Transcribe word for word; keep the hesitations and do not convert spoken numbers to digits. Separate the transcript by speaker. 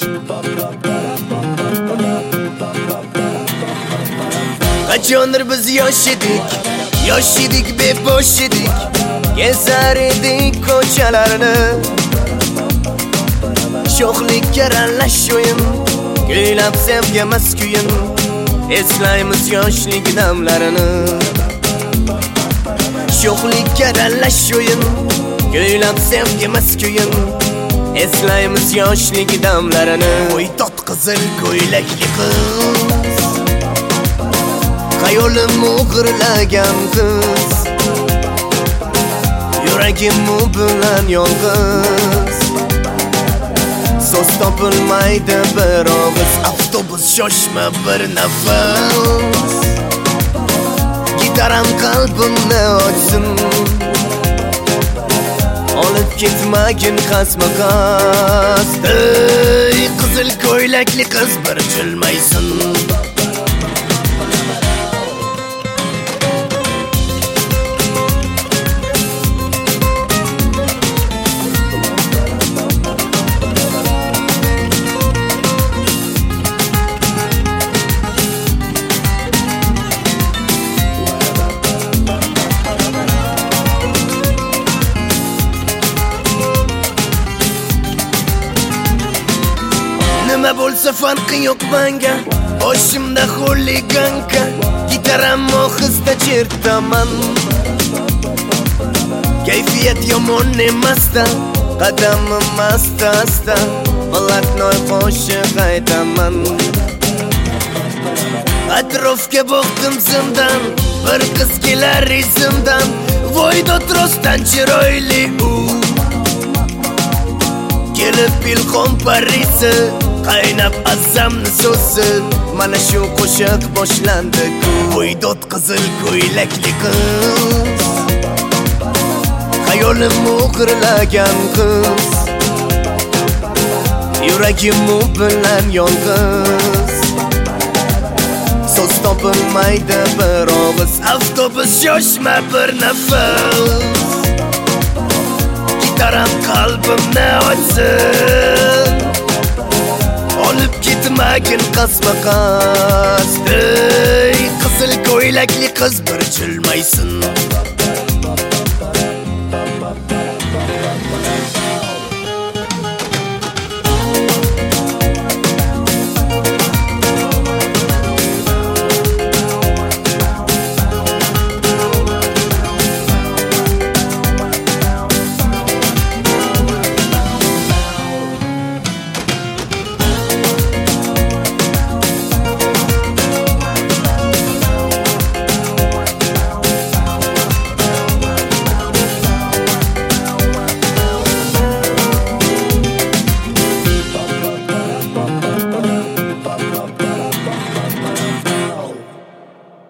Speaker 1: Qachondir biz yosh edik, yosh edik, bebosh edik, gezar edik ko'chalarni. Sho'xlikka aralash o'yin, kuylab sevgamas kuyin, eslaymiz yoshlik damlarini. Sho'xlikka aralash o'yin, kuylab sevgamas kuyin, eslaymiz yoshlik damlarini. Voy tot qizil ko'ylakli qiz, xayolim o'g'irlagan qiz, yuragim bilan yolg'iz. So'z topilmaydi bir og'iz, avtobus shoshma bir nafas, gitaram qalbimni ochsin, olib ketmagin qasma-qas. Ey qizil ko'ylakli qiz, bir jilmaysin. Nima bo'lsa farqi yo'q menga, boshimda xuliganka, gitaram ohista chertaman. Kayfiyat yomon emasda, qadamim asta-asta, balatnoy qo'shiq aytaman. Atrofga boqdim zimdan, bir qiz kelar izimdan, voy dod rostdan chiroyli u. Kelib ilhom parisi, qaynab azamni so'zi, mana shu qo'shiq boshlandi ku. Voy dod qizil ko'ylakli qiz, xayolim o'g'irlagan qiz, yuragim bilan yolg'iz. So'z topilmaydi bir og'iz, avtobus shoshma bir nafas, gitaram qalbimni ochsin, olib ketmagin qasma-qas. Ey qizil ko'ylakli qiz, bir jilmaysin.